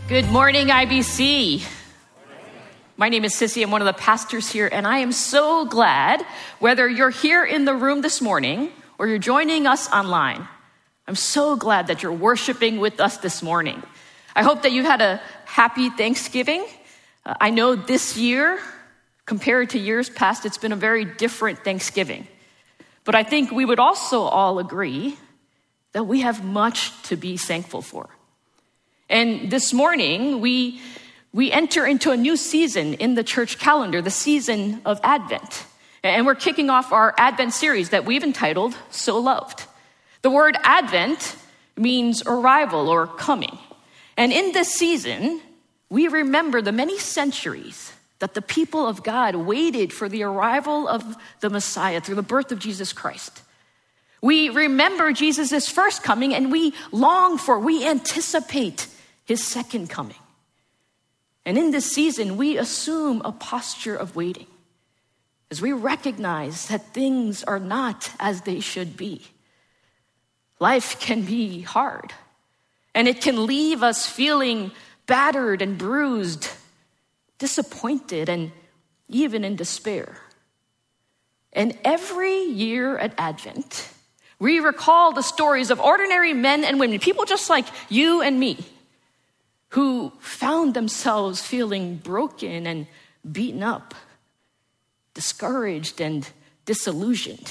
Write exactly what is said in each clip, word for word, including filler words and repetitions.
Good morning, I B C. My name is Sissy. I'm one of the pastors here, and I am so glad, whether you're here in the room this morning or you're joining us online, I'm so glad that you're worshiping with us this morning. I hope that you had a happy Thanksgiving. Uh, I know this year, compared to years past, it's been a very different Thanksgiving. But I think we would also all agree that we have much to be thankful for. And this morning, we we enter into a new season in the church calendar, the season of Advent. And we're kicking off our Advent series that we've entitled, So Loved. The word Advent means arrival or coming. And in this season, we remember the many centuries that the people of God waited for the arrival of the Messiah through the birth of Jesus Christ. We remember Jesus' first coming, and we long for, we anticipate his second coming. And in this season, we assume a posture of waiting as we recognize that things are not as they should be. Life can be hard, and it can leave us feeling battered and bruised, disappointed, and even in despair. And every year at Advent, we recall the stories of ordinary men and women, people just like you and me, who found themselves feeling broken and beaten up, discouraged and disillusioned.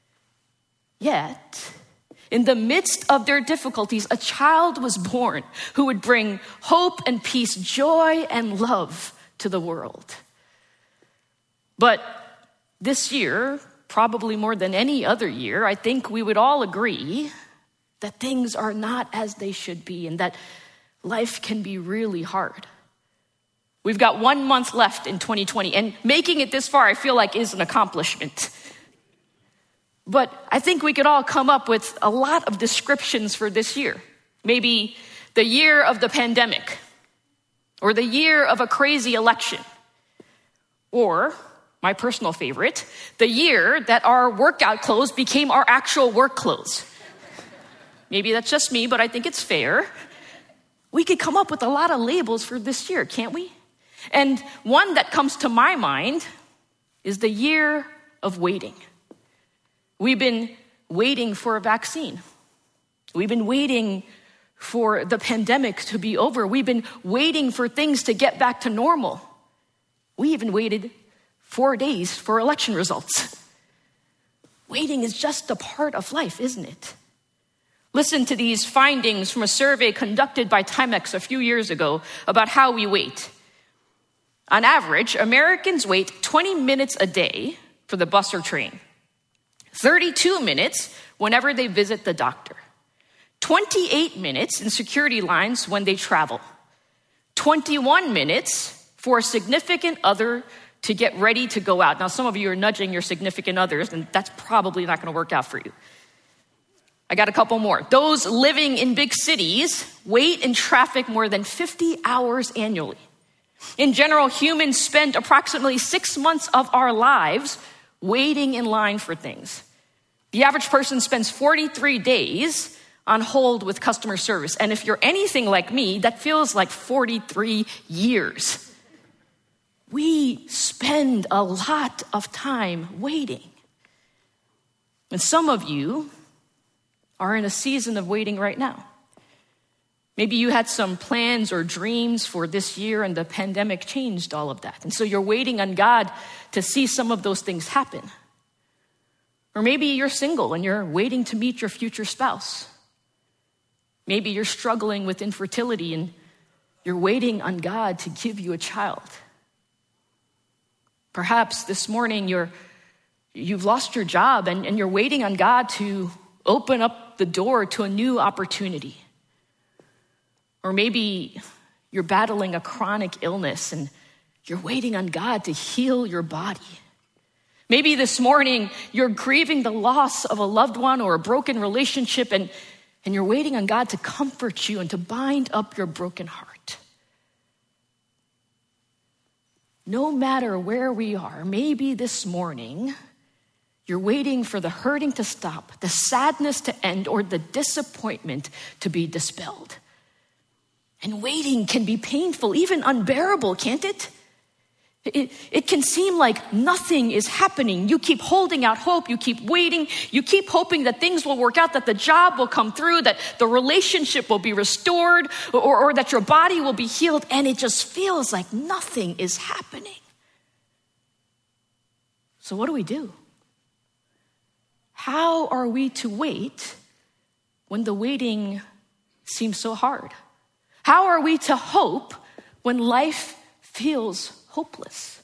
Yet, in the midst of their difficulties, a child was born who would bring hope and peace, joy and love to the world. But this year, probably more than any other year, I think we would all agree that things are not as they should be and that life can be really hard. We've got one month left in twenty twenty, and making it this far, I feel like, is an accomplishment. But I think we could all come up with a lot of descriptions for this year. Maybe the year of the pandemic, or the year of a crazy election, or my personal favorite, the year that our workout clothes became our actual work clothes. Maybe that's just me, but I think it's fair. We could come up with a lot of labels for this year, can't we? And one that comes to my mind is the year of waiting. We've been waiting for a vaccine. We've been waiting for the pandemic to be over. We've been waiting for things to get back to normal. We even waited four days for election results. Waiting is just a part of life, isn't it? Listen to these findings from a survey conducted by Timex a few years ago about how we wait. On average, Americans wait twenty minutes a day for the bus or train, thirty-two minutes whenever they visit the doctor, twenty-eight minutes in security lines when they travel, twenty-one minutes for a significant other to get ready to go out. Now, some of you are nudging your significant others, and that's probably not going to work out for you. I got a couple more. Those living in big cities wait in traffic more than fifty hours annually. In general, humans spend approximately six months of our lives waiting in line for things. The average person spends forty-three days on hold with customer service. And if you're anything like me, that feels like forty-three years. We spend a lot of time waiting. And some of you are in a season of waiting right now. Maybe you had some plans or dreams for this year and the pandemic changed all of that. And so you're waiting on God to see some of those things happen. Or maybe you're single and you're waiting to meet your future spouse. Maybe you're struggling with infertility and you're waiting on God to give you a child. Perhaps this morning you're, you've lost your job and, and you're waiting on God to open up the door to a new opportunity. Or maybe you're battling a chronic illness and you're waiting on God to heal your body. Maybe this morning you're grieving the loss of a loved one or a broken relationship and, and you're waiting on God to comfort you and to bind up your broken heart. No matter where we are, maybe this morning you're waiting for the hurting to stop, the sadness to end, or the disappointment to be dispelled. And waiting can be painful, even unbearable, can't it? It, it can seem like nothing is happening. You keep holding out hope. You keep waiting. You keep hoping that things will work out, that the job will come through, that the relationship will be restored, or, or that your body will be healed. And it just feels like nothing is happening. So what do we do? How are we to wait when the waiting seems so hard? How are we to hope when life feels hopeless?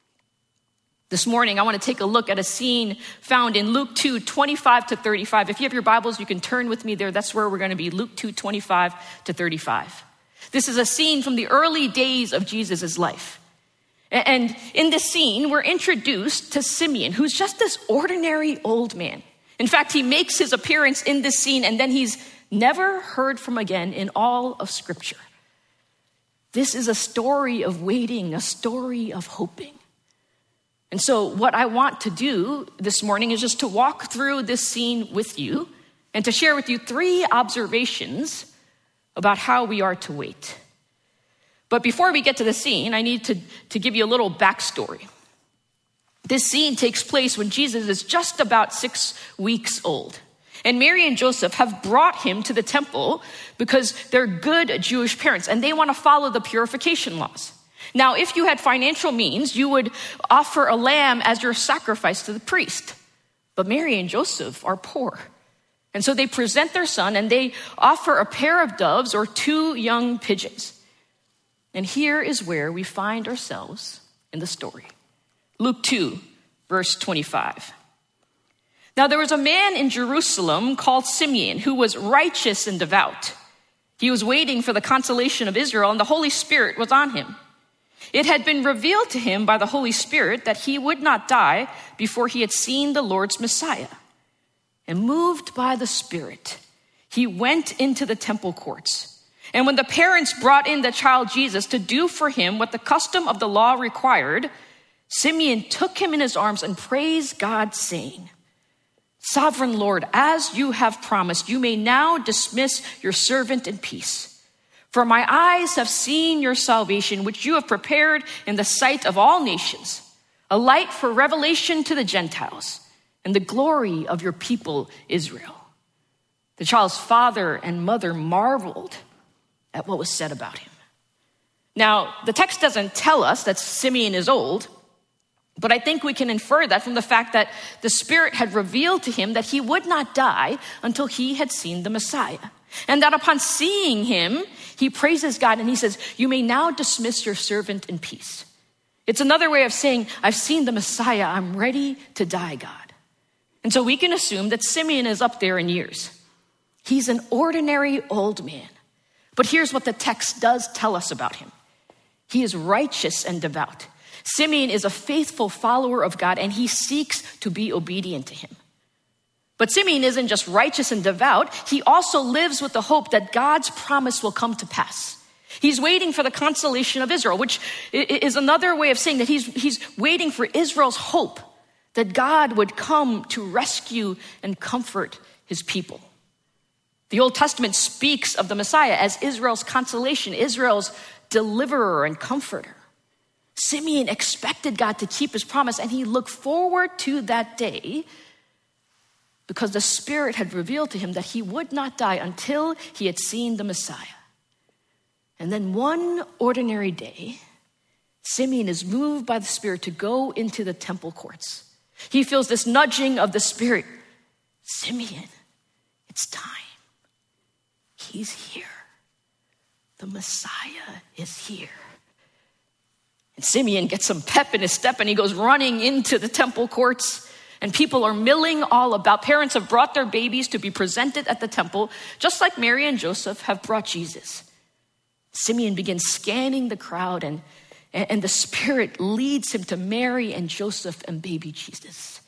This morning, I want to take a look at a scene found in Luke two, twenty-five to thirty-five. If you have your Bibles, you can turn with me there. That's where we're going to be, Luke two, twenty-five to thirty-five. This is a scene from the early days of Jesus' life. And in this scene, we're introduced to Simeon, who's just this ordinary old man. In fact, he makes his appearance in this scene, and then he's never heard from again in all of Scripture. This is a story of waiting, a story of hoping. And so what I want to do this morning is just to walk through this scene with you and to share with you three observations about how we are to wait. But before we get to the scene, I need to, to give you a little backstory. This scene takes place when Jesus is just about six weeks old. And Mary and Joseph have brought him to the temple because they're good Jewish parents and they want to follow the purification laws. Now, if you had financial means, you would offer a lamb as your sacrifice to the priest. But Mary and Joseph are poor. And so they present their son and they offer a pair of doves or two young pigeons. And here is where we find ourselves in the story. Luke two, verse twenty-five. Now there was a man in Jerusalem called Simeon who was righteous and devout. He was waiting for the consolation of Israel, and the Holy Spirit was on him. It had been revealed to him by the Holy Spirit that he would not die before he had seen the Lord's Messiah. And moved by the Spirit, he went into the temple courts. And when the parents brought in the child Jesus to do for him what the custom of the law required, Simeon took him in his arms and praised God, saying, "Sovereign Lord, as you have promised, you may now dismiss your servant in peace. For my eyes have seen your salvation, which you have prepared in the sight of all nations, a light for revelation to the Gentiles, and the glory of your people Israel." The child's father and mother marveled at what was said about him. Now, the text doesn't tell us that Simeon is old, but I think we can infer that from the fact that the Spirit had revealed to him that he would not die until he had seen the Messiah. And that upon seeing him, he praises God and he says, "You may now dismiss your servant in peace." It's another way of saying, I've seen the Messiah, I'm ready to die, God. And so we can assume that Simeon is up there in years. He's an ordinary old man. But here's what the text does tell us about him. He is righteous and devout. Simeon is a faithful follower of God, and he seeks to be obedient to him. But Simeon isn't just righteous and devout. He also lives with the hope that God's promise will come to pass. He's waiting for the consolation of Israel, which is another way of saying that he's, he's waiting for Israel's hope that God would come to rescue and comfort his people. The Old Testament speaks of the Messiah as Israel's consolation, Israel's deliverer and comforter. Simeon expected God to keep his promise, and he looked forward to that day because the Spirit had revealed to him that he would not die until he had seen the Messiah. And then one ordinary day, Simeon is moved by the Spirit to go into the temple courts. He feels this nudging of the Spirit. Simeon, it's time. He's here. The Messiah is here. And Simeon gets some pep in his step and he goes running into the temple courts, and people are milling all about. Parents have brought their babies to be presented at the temple, just like Mary and Joseph have brought Jesus. Simeon begins scanning the crowd, and, and the Spirit leads him to Mary and Joseph and baby Jesus.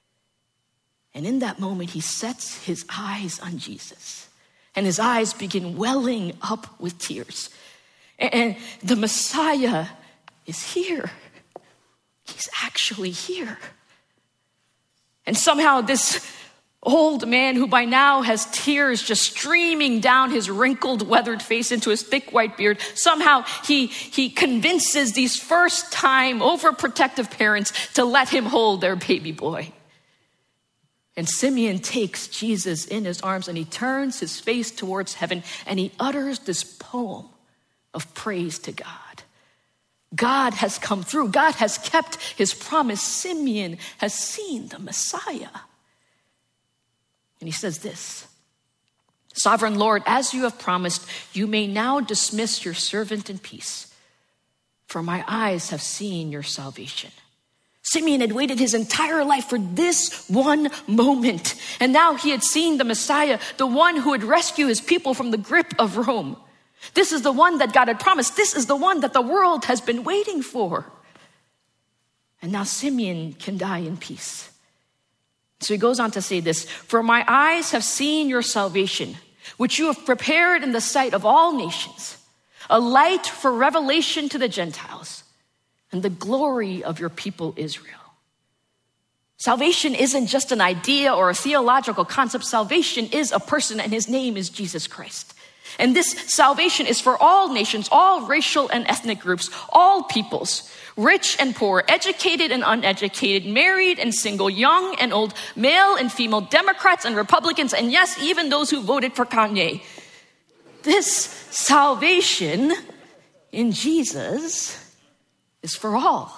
And in that moment, he sets his eyes on Jesus, and his eyes begin welling up with tears. And, and the Messiah is here. He's actually here. And somehow this old man who by now has tears just streaming down his wrinkled, weathered face into his thick white beard. Somehow he, he convinces these first-time overprotective parents to let him hold their baby boy. And Simeon takes Jesus in his arms and he turns his face towards heaven and he utters this poem of praise to God. God has come through. God has kept his promise. Simeon has seen the Messiah. And he says this, Sovereign Lord, as you have promised, you may now dismiss your servant in peace, for my eyes have seen your salvation. Simeon had waited his entire life for this one moment. And now he had seen the Messiah, the one who would rescue his people from the grip of Rome. This is the one that God had promised. This is the one that the world has been waiting for. And now Simeon can die in peace. So he goes on to say this, for my eyes have seen your salvation, which you have prepared in the sight of all nations, a light for revelation to the Gentiles and the glory of your people Israel. Salvation isn't just an idea or a theological concept. Salvation is a person and his name is Jesus Christ. And this salvation is for all nations, all racial and ethnic groups, all peoples, rich and poor, educated and uneducated, married and single, young and old, male and female, Democrats and Republicans, and yes, even those who voted for Kanye. This salvation in Jesus is for all.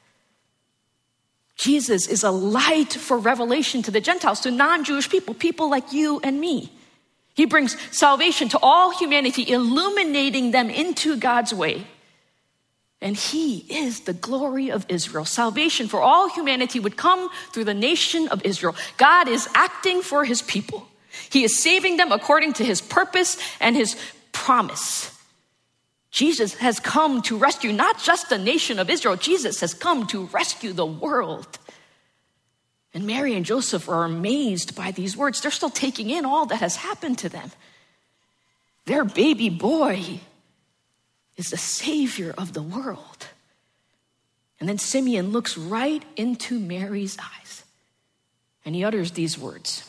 Jesus is a light for revelation to the Gentiles, to non-Jewish people, people like you and me. He brings salvation to all humanity, illuminating them into God's way. And he is the glory of Israel. Salvation for all humanity would come through the nation of Israel. God is acting for his people. He is saving them according to his purpose and his promise. Jesus has come to rescue not just the nation of Israel. Jesus has come to rescue the world. And Mary and Joseph are amazed by these words. They're still taking in all that has happened to them. Their baby boy is the Savior of the world. And then Simeon looks right into Mary's eyes and he utters these words.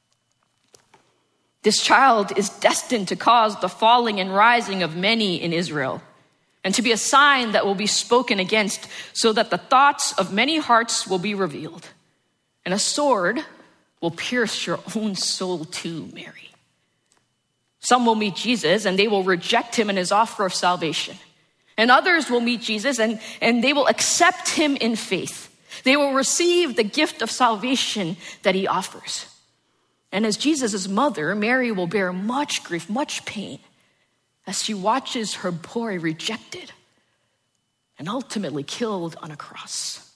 This child is destined to cause the falling and rising of many in Israel, and to be a sign that will be spoken against, so that the thoughts of many hearts will be revealed. And a sword will pierce your own soul too, Mary. Some will meet Jesus and they will reject him and his offer of salvation. And others will meet Jesus and, and they will accept him in faith. They will receive the gift of salvation that he offers. And as Jesus' mother, Mary will bear much grief, much pain, as she watches her boy rejected and ultimately killed on a cross.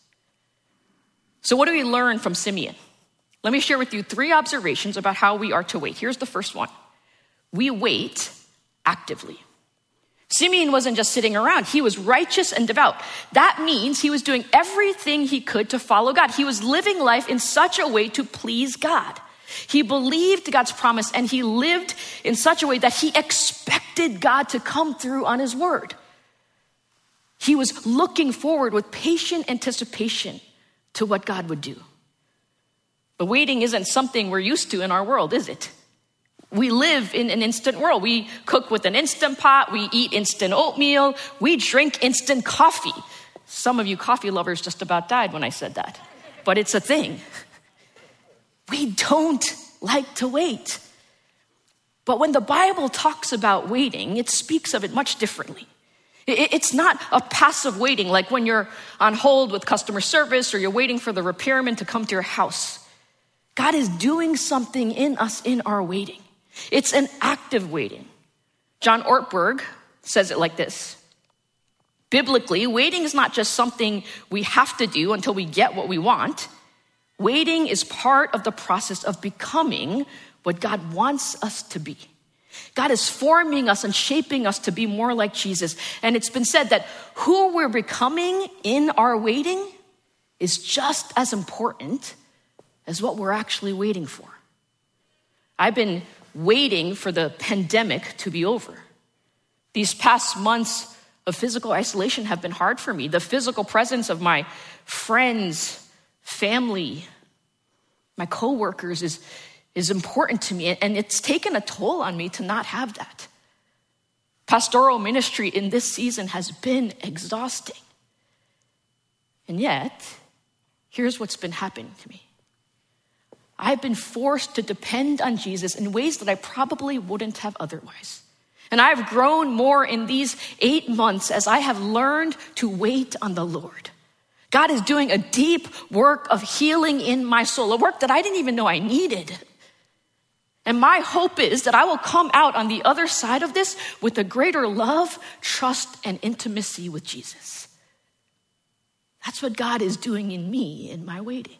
So what do we learn from Simeon? Let me share with you three observations about how we are to wait. Here's the first one. We wait actively. Simeon wasn't just sitting around. He was righteous and devout. That means he was doing everything he could to follow God. He was living life in such a way to please God. He believed God's promise and he lived in such a way that he expected God to come through on his word. He was looking forward with patient anticipation to what God would do. But waiting isn't something we're used to in our world, is it? We live in an instant world. We cook with an Instant Pot. We eat instant oatmeal. We drink instant coffee. Some of you coffee lovers just about died when I said that, but it's a thing. We don't like to wait. But when the Bible talks about waiting, it speaks of it much differently. It's not a passive waiting, like when you're on hold with customer service or you're waiting for the repairman to come to your house. God is doing something in us in our waiting. It's an active waiting. John Ortberg says it like this. Biblically, waiting is not just something we have to do until we get what we want. Waiting is part of the process of becoming what God wants us to be. God is forming us and shaping us to be more like Jesus. And it's been said that who we're becoming in our waiting is just as important as what we're actually waiting for. I've been waiting for the pandemic to be over. These past months of physical isolation have been hard for me. The physical presence of my friends, family, my coworkers is, is important to me, and it's taken a toll on me to not have that. Pastoral ministry in this season has been exhausting. And yet, here's what's been happening to me. I've been forced to depend on Jesus in ways that I probably wouldn't have otherwise. And I've grown more in these eight months as I have learned to wait on the Lord. God is doing a deep work of healing in my soul, a work that I didn't even know I needed. And my hope is that I will come out on the other side of this with a greater love, trust, and intimacy with Jesus. That's what God is doing in me in my waiting.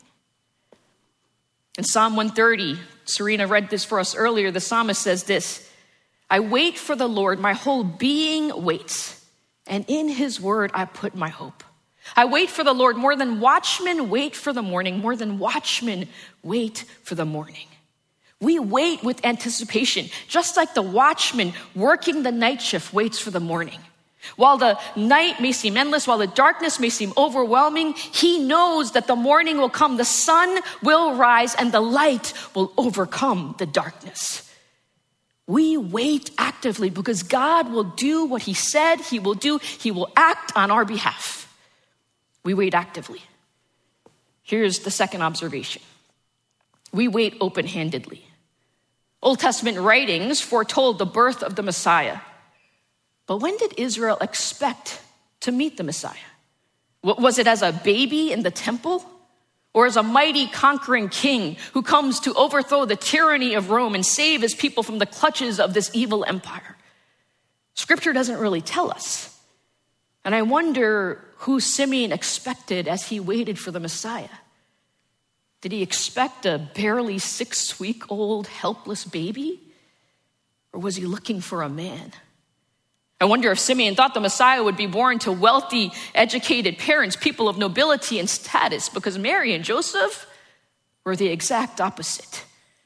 In Psalm one thirty, Serena read this for us earlier, the psalmist says this, I wait for the Lord, my whole being waits, and in his word I put my hope. I wait for the Lord more than watchmen wait for the morning, more than watchmen wait for the morning. We wait with anticipation, just like the watchman working the night shift waits for the morning. While the night may seem endless, while the darkness may seem overwhelming, he knows that the morning will come, the sun will rise, and the light will overcome the darkness. We wait actively because God will do what he said he will do. He will act on our behalf. We wait actively. Here's the second observation. We wait open-handedly. Old Testament writings foretold the birth of the Messiah. But when did Israel expect to meet the Messiah? Was it as a baby in the temple? Or as a mighty conquering king who comes to overthrow the tyranny of Rome and save his people from the clutches of this evil empire? Scripture doesn't really tell us. And I wonder who Simeon expected as he waited for the Messiah. Did he expect a barely six-week-old helpless baby? Or was he looking for a man? I wonder if Simeon thought the Messiah would be born to wealthy, educated parents, people of nobility and status, because Mary and Joseph were the exact opposite.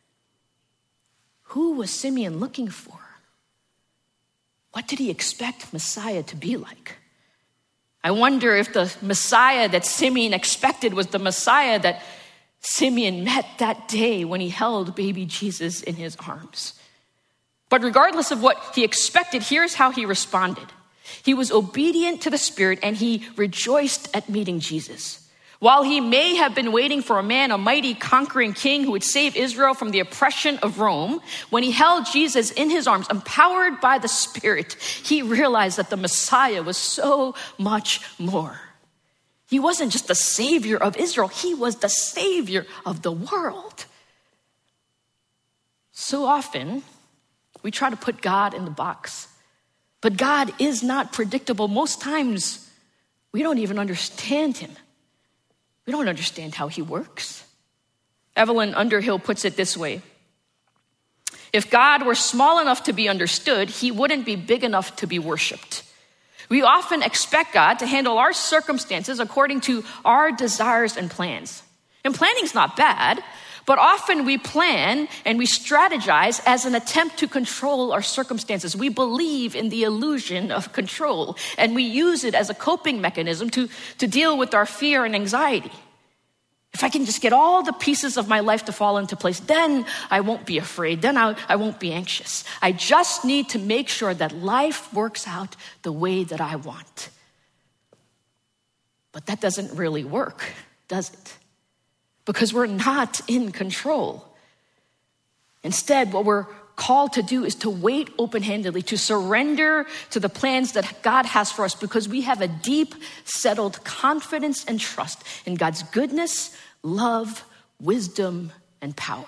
Who was Simeon looking for? What did he expect Messiah to be like? I wonder if the Messiah that Simeon expected was the Messiah that Simeon met that day when he held baby Jesus in his arms. But regardless of what he expected, here's how he responded. He was obedient to the Spirit and he rejoiced at meeting Jesus. While he may have been waiting for a man, a mighty conquering king who would save Israel from the oppression of Rome, when he held Jesus in his arms, empowered by the Spirit, he realized that the Messiah was so much more. He wasn't just the savior of Israel, he was the savior of the world. So often, we try to put God in the box. But God is not predictable. Most times, we don't even understand him. We don't understand how he works. Evelyn Underhill puts it this way. If God were small enough to be understood, he wouldn't be big enough to be worshiped. We often expect God to handle our circumstances according to our desires and plans. And planning's not bad, but often we plan and we strategize as an attempt to control our circumstances. We believe in the illusion of control, and we use it as a coping mechanism to, to deal with our fear and anxiety. If I can just get all the pieces of my life to fall into place, then I won't be afraid. Then I, I won't be anxious. I just need to make sure that life works out the way that I want. But that doesn't really work, does it? Because we're not in control. Instead, what we're called to do is to wait open-handedly, to surrender to the plans that God has for us, because we have a deep, settled confidence and trust in God's goodness, love, wisdom, and power.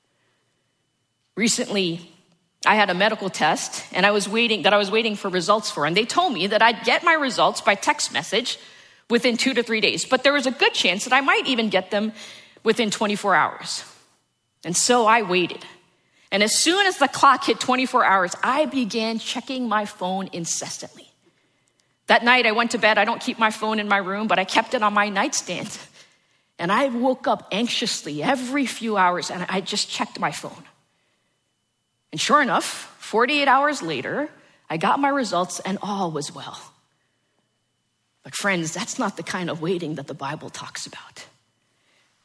Recently, I had a medical test and I was waiting that I was waiting for results for, and they told me that I'd get my results by text message within two to three days, but there was a good chance that I might even get them within twenty-four hours. And so I waited. And as soon as the clock hit twenty-four hours, I began checking my phone incessantly. That night I went to bed. I don't keep my phone in my room, but I kept it on my nightstand. And I woke up anxiously every few hours and I just checked my phone. And sure enough, forty-eight hours later, I got my results and all was well. But friends, that's not the kind of waiting that the Bible talks about.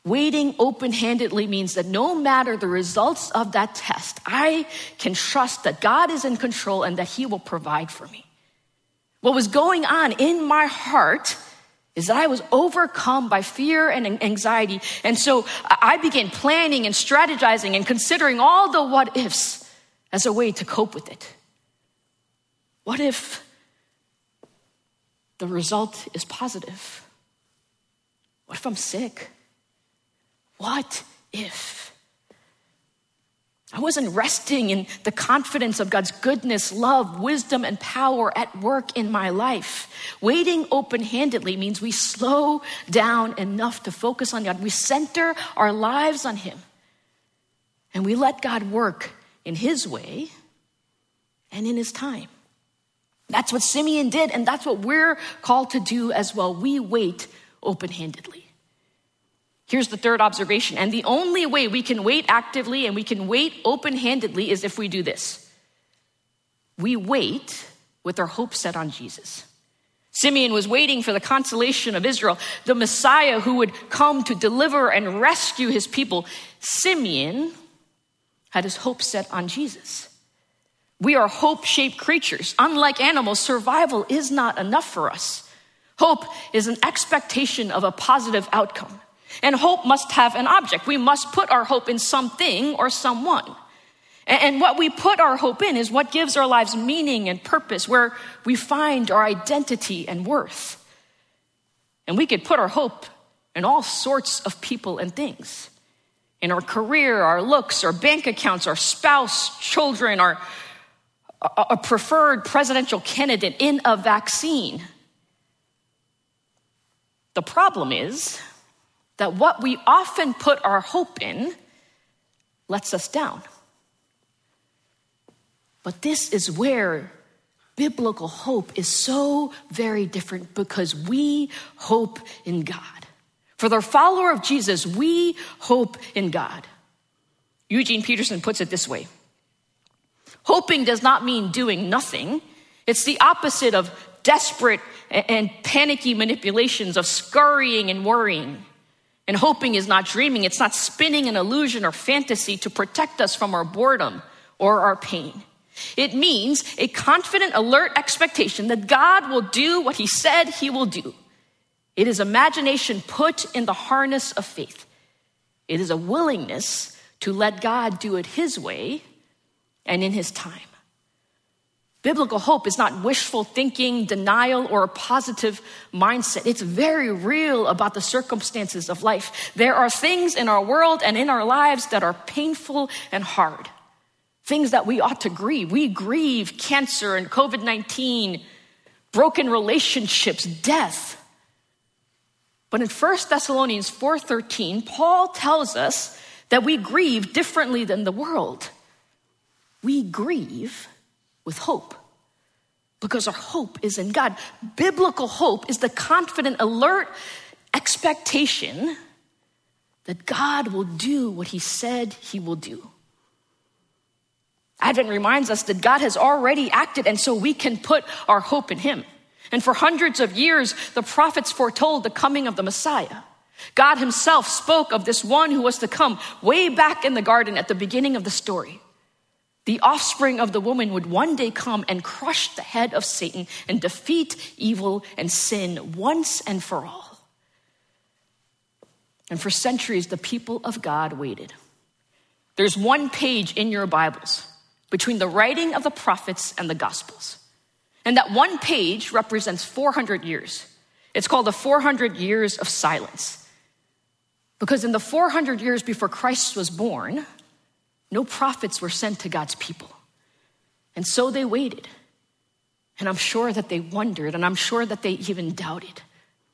Waiting open-handedly means that no matter the results of that test, I can trust that God is in control and that he will provide for me. What was going on in my heart is that I was overcome by fear and anxiety. And so I began planning and strategizing and considering all the what ifs as a way to cope with it. What if the result is positive? What if I'm sick? What if? I wasn't resting in the confidence of God's goodness, love, wisdom, and power at work in my life. Waiting open-handedly means we slow down enough to focus on God. We center our lives on him. And we let God work in his way and in his time. That's what Simeon did, and that's what we're called to do as well. We wait open-handedly. Here's the third observation. And the only way we can wait actively and we can wait open-handedly is if we do this. We wait with our hope set on Jesus. Simeon was waiting for the consolation of Israel, the Messiah who would come to deliver and rescue his people. Simeon had his hope set on Jesus. We are hope-shaped creatures. Unlike animals, survival is not enough for us. Hope is an expectation of a positive outcome. And hope must have an object. We must put our hope in something or someone. And what we put our hope in is what gives our lives meaning and purpose, where we find our identity and worth. And we could put our hope in all sorts of people and things. In our career, our looks, our bank accounts, our spouse, children, our a preferred presidential candidate, in a vaccine. The problem is that what we often put our hope in lets us down. But this is where biblical hope is so very different, because we hope in God. For the follower of Jesus, we hope in God. Eugene Peterson puts it this way. Hoping does not mean doing nothing. It's the opposite of desperate and panicky manipulations of scurrying and worrying. And hoping is not dreaming. It's not spinning an illusion or fantasy to protect us from our boredom or our pain. It means a confident, alert expectation that God will do what he said he will do. It is imagination put in the harness of faith. It is a willingness to let God do it his way and in his time. Biblical hope is not wishful thinking, denial, or a positive mindset. It's very real about the circumstances of life. There are things in our world and in our lives that are painful and hard. Things that we ought to grieve. We grieve cancer and covid nineteen, broken relationships, death. But in First Thessalonians four thirteen, Paul tells us that we grieve differently than the world. We grieve with hope, because our hope is in God. Biblical hope is the confident, alert expectation that God will do what he said he will do. Advent reminds us that God has already acted, and so we can put our hope in him. And for hundreds of years, the prophets foretold the coming of the Messiah. God himself spoke of this one who was to come way back in the garden at the beginning of the story. The offspring of the woman would one day come and crush the head of Satan and defeat evil and sin once and for all. And for centuries, the people of God waited. There's one page in your Bibles between the writing of the prophets and the Gospels. And that one page represents four hundred years. It's called the four hundred years of silence. Because in the four hundred years before Christ was born, no prophets were sent to God's people. And so they waited. And I'm sure that they wondered, and I'm sure that they even doubted.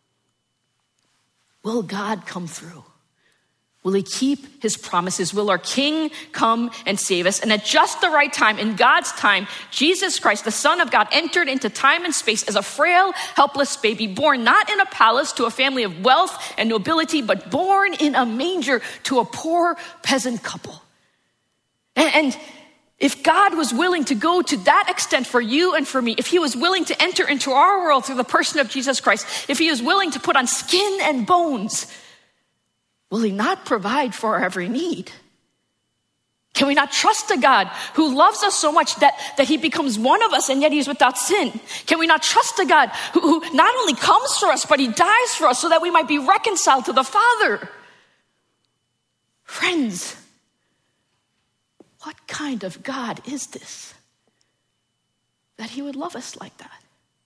Will God come through? Will he keep his promises? Will our King come and save us? And at just the right time, in God's time, Jesus Christ, the Son of God, entered into time and space as a frail, helpless baby, born not in a palace to a family of wealth and nobility, but born in a manger to a poor peasant couple. And if God was willing to go to that extent for you and for me, if he was willing to enter into our world through the person of Jesus Christ, if he was willing to put on skin and bones, will he not provide for our every need? Can we not trust a God who loves us so much that, that he becomes one of us and yet he's without sin? Can we not trust a God who, who not only comes for us, but he dies for us so that we might be reconciled to the Father? Friends, what kind of God is this? That he would love us like that.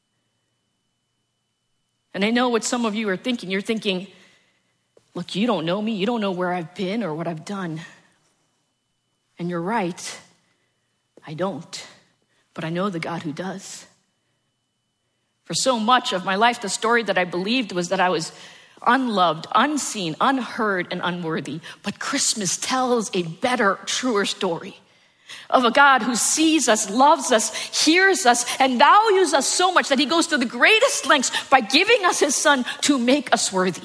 And I know what some of you are thinking. You're thinking, look, you don't know me. You don't know where I've been or what I've done. And you're right, I don't, but I know the God who does. For so much of my life, the story that I believed was that I was unloved, unseen, unheard, and unworthy. But Christmas tells a better, truer story of a God who sees us, loves us, hears us, and values us so much that he goes to the greatest lengths by giving us his son to make us worthy.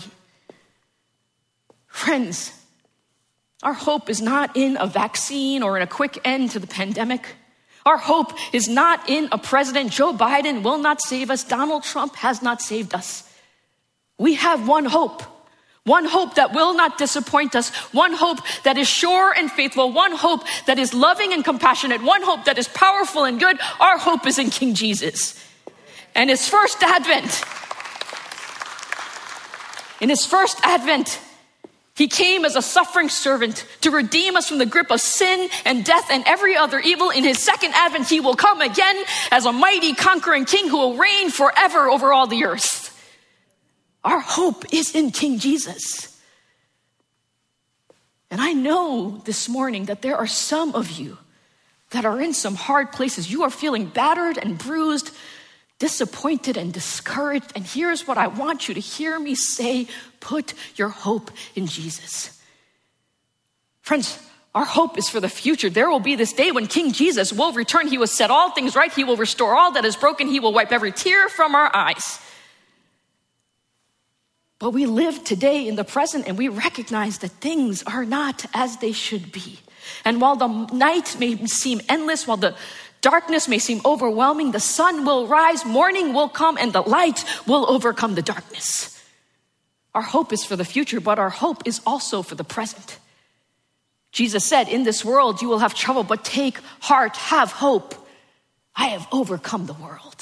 Friends, our hope is not in a vaccine or in a quick end to the pandemic. Our hope is not in a president. Joe Biden will not save us. Donald Trump has not saved us. We have one hope, one hope that will not disappoint us, one hope that is sure and faithful, one hope that is loving and compassionate, one hope that is powerful and good. Our hope is in King Jesus and his first advent. In his first advent, he came as a suffering servant to redeem us from the grip of sin and death and every other evil. In his second advent, he will come again as a mighty conquering king who will reign forever over all the earth. Our hope is in King Jesus. And I know this morning that there are some of you that are in some hard places. You are feeling battered and bruised, disappointed and discouraged. And here's what I want you to hear me say: put your hope in Jesus. Friends, our hope is for the future. There will be this day when King Jesus will return. He will set all things right. He will restore all that is broken. He will wipe every tear from our eyes. But we live today in the present and we recognize that things are not as they should be. And while the night may seem endless, while the darkness may seem overwhelming, the sun will rise, morning will come, and the light will overcome the darkness. Our hope is for the future, but our hope is also for the present. Jesus said, in this world you will have trouble, but take heart, have hope. I have overcome the world.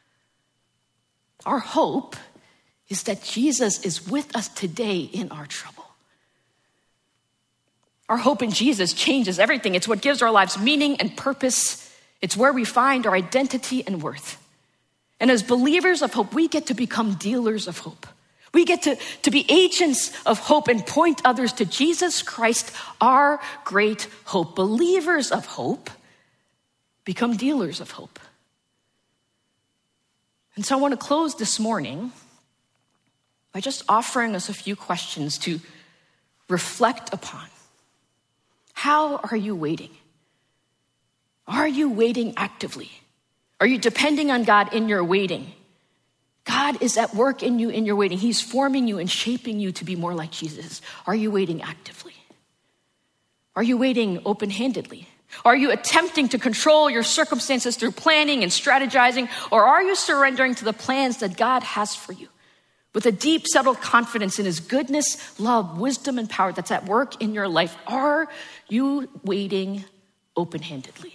Our hope is that Jesus is with us today in our trouble. Our hope in Jesus changes everything. It's what gives our lives meaning and purpose. It's where we find our identity and worth. And as believers of hope, we get to become dealers of hope. We get to, to be agents of hope and point others to Jesus Christ, our great hope. Believers of hope become dealers of hope. And so I want to close this morning by just offering us a few questions to reflect upon. How are you waiting? Are you waiting actively? Are you depending on God in your waiting? God is at work in you in your waiting. He's forming you and shaping you to be more like Jesus. Are you waiting actively? Are you waiting open-handedly? Are you attempting to control your circumstances through planning and strategizing? Or are you surrendering to the plans that God has for you with a deep, settled confidence in his goodness, love, wisdom, and power that's at work in your life? Are you waiting open-handedly?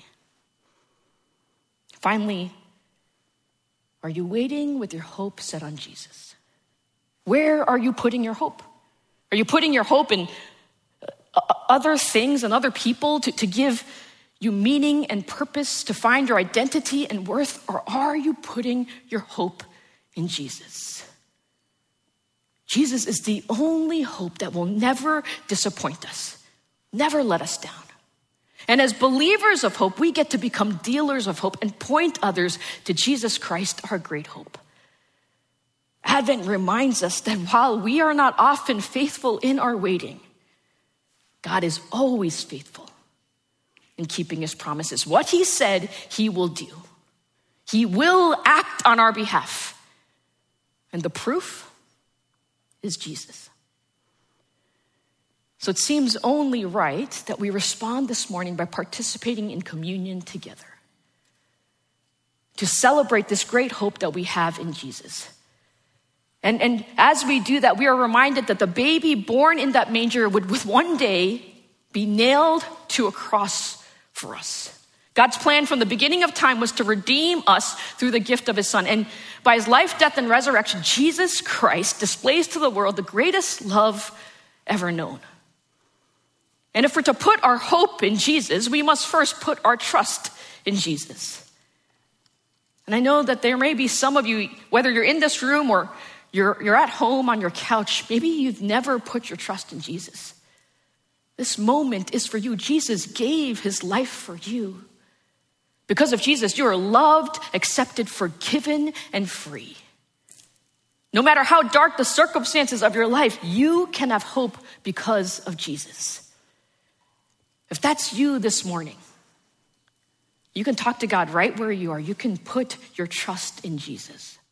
Finally, are you waiting with your hope set on Jesus? Where are you putting your hope? Are you putting your hope in other things and other people to, to give you meaning and purpose, to find your identity and worth? Or are you putting your hope in Jesus? Jesus is the only hope that will never disappoint us, never let us down. And as believers of hope, we get to become dealers of hope and point others to Jesus Christ, our great hope. Advent reminds us that while we are not often faithful in our waiting, God is always faithful in keeping his promises. What he said, he will do. He will act on our behalf. And the proof is Jesus. So it seems only right that we respond this morning by participating in communion together to celebrate this great hope that we have in Jesus. And, and as we do that, we are reminded that the baby born in that manger would with one day be nailed to a cross for us. God's plan from the beginning of time was to redeem us through the gift of his son. And by his life, death, and resurrection, Jesus Christ displays to the world the greatest love ever known. And if we're to put our hope in Jesus, we must first put our trust in Jesus. And I know that there may be some of you, whether you're in this room or you're, you're at home on your couch, maybe you've never put your trust in Jesus. This moment is for you. Jesus gave his life for you. Because of Jesus, you are loved, accepted, forgiven, and free. No matter how dark the circumstances of your life, you can have hope because of Jesus. If that's you this morning, you can talk to God right where you are. You can put your trust in Jesus.